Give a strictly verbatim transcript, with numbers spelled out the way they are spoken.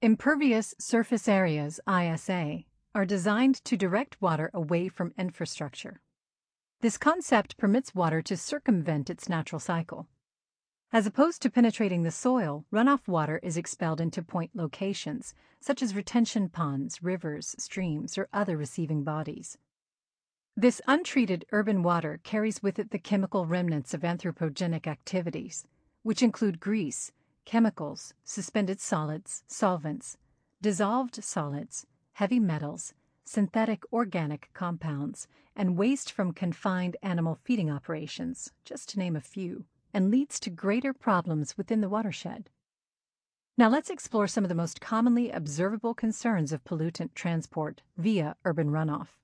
Impervious Surface Areas, I S A, are designed to direct water away from infrastructure. This concept permits water to circumvent its natural cycle. As opposed to penetrating the soil, runoff water is expelled into point locations, such as retention ponds, rivers, streams, or other receiving bodies. This untreated urban water carries with it the chemical remnants of anthropogenic activities, which include grease, chemicals, suspended solids, solvents, dissolved solids, heavy metals, synthetic organic compounds, and waste from confined animal feeding operations, just to name a few, and leads to greater problems within the watershed. Now let's explore some of the most commonly observable concerns of pollutant transport via urban runoff.